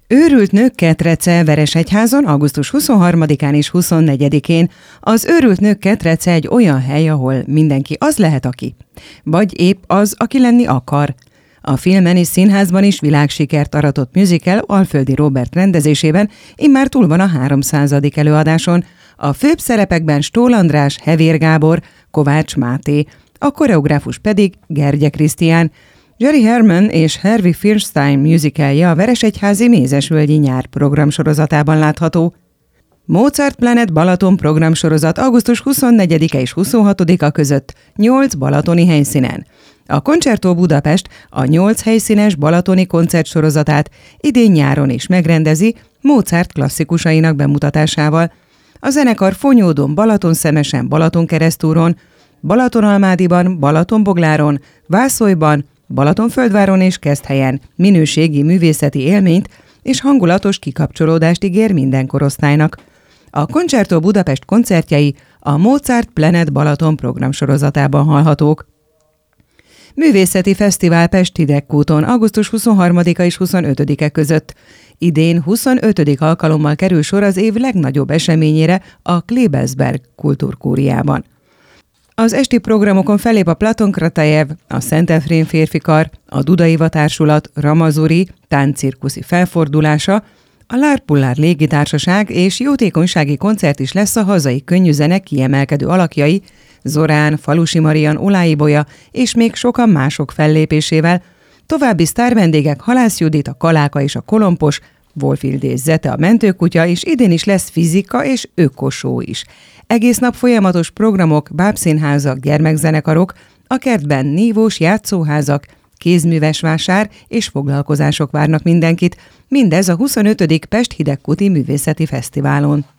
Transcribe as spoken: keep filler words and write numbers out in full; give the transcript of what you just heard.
Őrült nők ketrece Veresegyházon augusztus huszonharmadikán és huszonnegyedikén. Az Őrült nők ketrece egy olyan hely, ahol mindenki az lehet, aki. Vagy épp az, aki lenni akar. A filmen és színházban is világsikert aratott musical Alföldi Róbert rendezésében immár túl van a háromszázadik előadáson. A főbb szerepekben Stól András, Hevér Gábor, Kovács Máté, a koreográfus pedig Gergye Krisztián. Jerry Herman és Harvey Fierstein musicalje a Veresegyházi Mézesvölgyi Nyár programsorozatában látható. Mozart Planet Balaton programsorozat augusztus huszonnegyedike és huszonhatodika között nyolc balatoni helyszínen. A Concerto Budapest a nyolc helyszínes balatoni koncertsorozatát idén nyáron is megrendezi Mozart klasszikusainak bemutatásával. A zenekar Fonyódon, Balatonszemesen, Balatonkeresztúron, Balatonalmádiban, Balatonbogláron, Vászolyban, Balatonföldváron és Keszthelyen minőségi művészeti élményt és hangulatos kikapcsolódást ígér minden korosztálynak. A Concerto Budapest koncertjei a Mozart Planet Balaton programsorozatában hallhatók. Művészeti Fesztivál Pest Hidegkúton augusztus huszonharmadika és huszonötödike között. Idén huszonötödik alkalommal kerül sor az év legnagyobb eseményére a Klebersberg kultúrkúriában. Az esti programokon fellép a Platon Kratajev, a Szent Efrén férfikar, a Dudaiva Társulat Ramazuri táncirkuszi felfordulása, a Lárpullár légitársaság és jótékonysági koncert is lesz a hazai könnyűzene kiemelkedő alakjai, Zorán, Falusi Marian, Oláibolya és még sokan mások fellépésével. További sztárvendégek Halász Judit, a Kaláka és a Kolompos, Wolfild és Zete a mentőkutya, és idén is lesz fizika és ökosó is. Egész nap folyamatos programok, bábszínházak, gyermekzenekarok, a kertben nívós játszóházak, kézműves vásár és foglalkozások várnak mindenkit, mindez a huszonötödik Pest Hidegkúti Művészeti Fesztiválon.